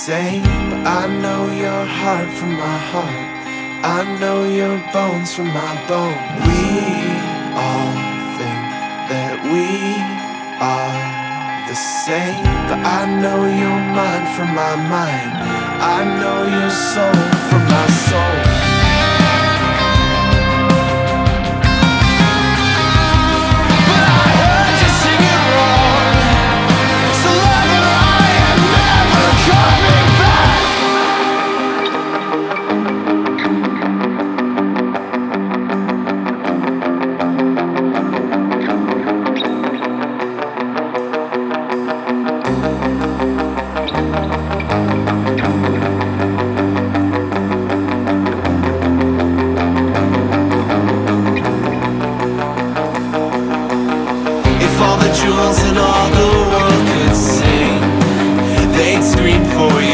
same, but I know your heart from my heart. I know your bones from my bone. We all think that we are the same, but I know your mind from my mind. I know your soul from my soul. If all the jewels in all the world could sing, they'd scream for you.